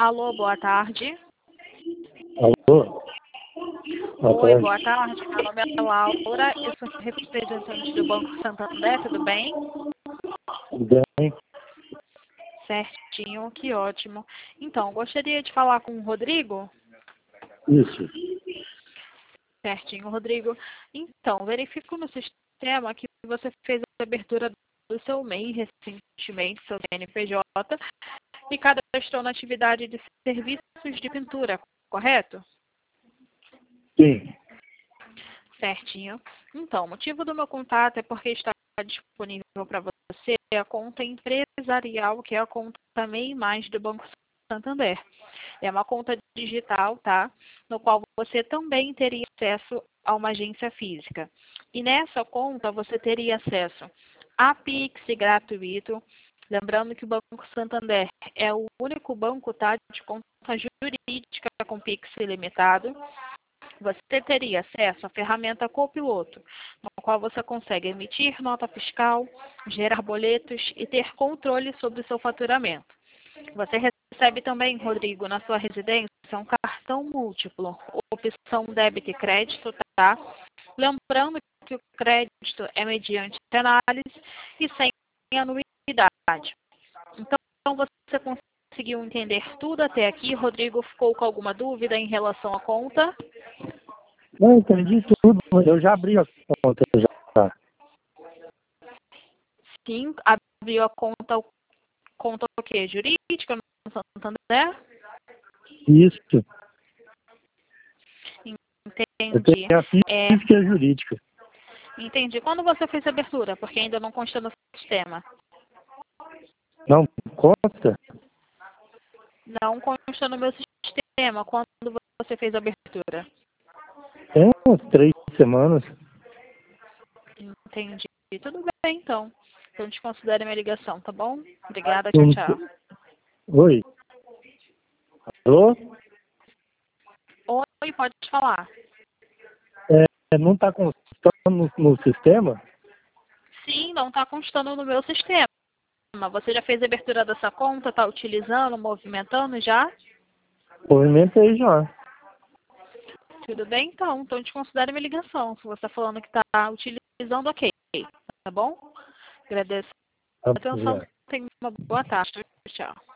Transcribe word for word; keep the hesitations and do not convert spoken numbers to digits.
Alô, boa tarde. Alô? Boa Oi, tarde. boa tarde. Meu nome é Laura, eu sou representante do Banco Santander, tudo bem? Tudo bem? Certinho, que ótimo. Então, gostaria de falar com o Rodrigo? Isso. Certinho, Rodrigo. Então, verifico no sistema que você fez a abertura do seu M E I recentemente, seu C N P J, e cadastrou na atividade de serviços de pintura, correto? Sim. Certinho. Então, o motivo do meu contato é porque está disponível para você a conta empresarial, que é a conta M E I Mais do Banco Santander. É uma conta digital, tá? No qual você também teria acesso a uma agência física. E nessa conta você teria acesso a Pix gratuito. Lembrando que o Banco Santander é o único banco, tá, de conta jurídica com Pix ilimitado. Você teria acesso à ferramenta Copiloto, no qual você consegue emitir nota fiscal, gerar boletos e ter controle sobre o seu faturamento. Você recebe também, Rodrigo, na sua residência, um cartão múltiplo, opção débito e crédito, tá? Lembrando que o crédito é mediante análise e sem anuidade. Então, você conseguiu entender tudo até aqui? Rodrigo, ficou com alguma dúvida em relação à conta? Não, entendi tudo. Eu já abri a conta já. Sim, abriu a conta, conta o quê? Jurídica no Santander? Isso. Eu Entendi. tenho a É, física e a jurídica. entendi. Quando você fez a abertura? Porque ainda não consta no sistema. Não consta? Não consta no meu sistema. Quando você fez a abertura? Tem umas três semanas. Entendi. Tudo bem, então. Então, desconsidere minha ligação, tá bom? Obrigada, tchau, Não- tchau. Oi? Alô? Oi, pode falar. É, não está constando no, no sistema? Sim, não está constando no meu sistema. Você já fez a abertura dessa conta? Está utilizando, movimentando já? Movimentei já. Tudo bem, então. Então, desconsidere minha ligação. Se você está falando que está utilizando, ok. Tá bom? Agradeço Tá, a atenção. obrigado. Tenha uma boa tarde. Tchau.